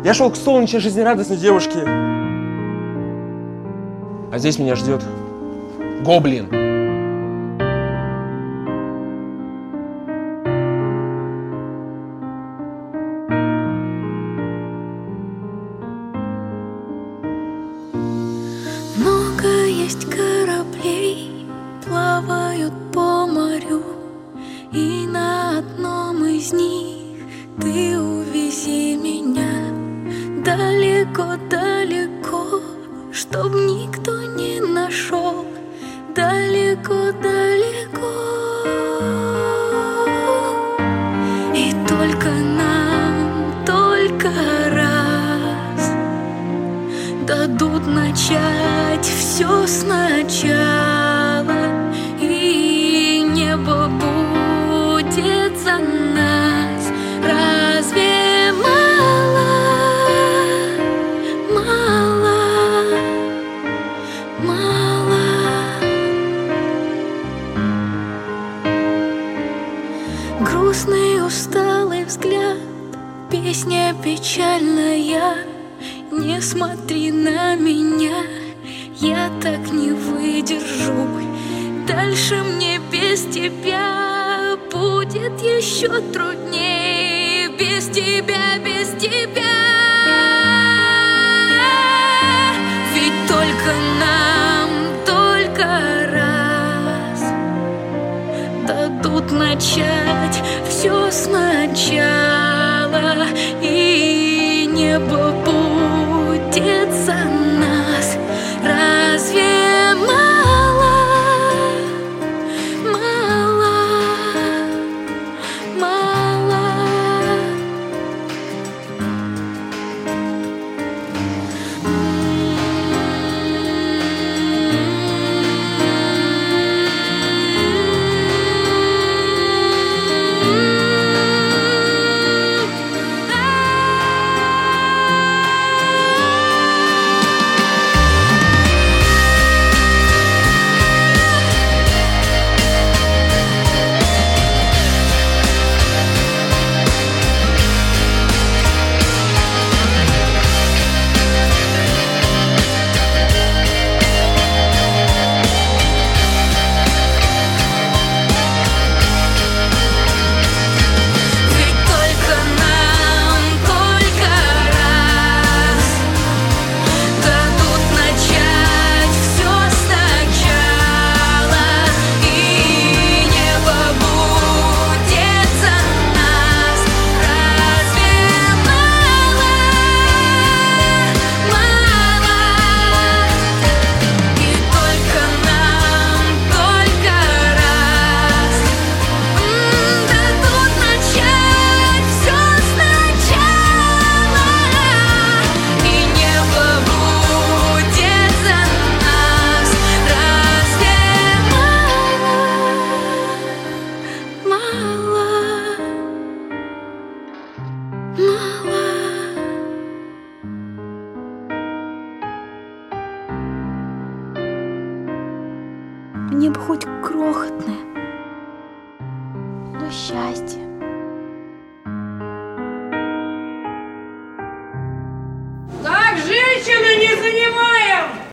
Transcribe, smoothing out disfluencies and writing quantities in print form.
Я шел к солнечной, жизнерадостной девушке. А здесь меня ждет гоблин. Много есть кораблей, плавают по морю, и на одном из них ты увези меня далеко-далеко, чтоб никто не нашел, далеко-далеко. И только нам, только раз дадут начать все сначала, и небо будет за нас. Разве мало, мало, мало? Грустный, усталый взгляд, песня печальная. Не смотри на меня, я так не выдержу. Дальше мне без тебя будет еще труднее. Без тебя, без тебя. Ведь только нам, только раз дадут начать все сначала, и небо будет за нас. Разве мало, мало, мало? Мне бы хоть крохотное, но счастье.